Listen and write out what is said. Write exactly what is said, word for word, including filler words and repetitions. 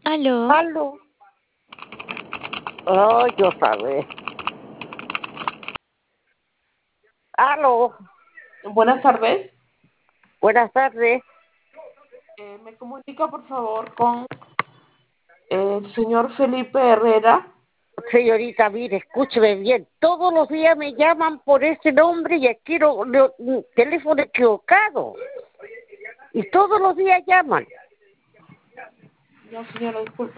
Aló, Aló. Ay, yo sabes. Aló. Buenas tardes. Buenas tardes. Eh, me comunica por favor con el señor Felipe Herrera. Señorita, mire, escúcheme bien. Todos los días me llaman por ese nombre y quiero un teléfono equivocado. Y todos los días llaman. No, señora, disculpe.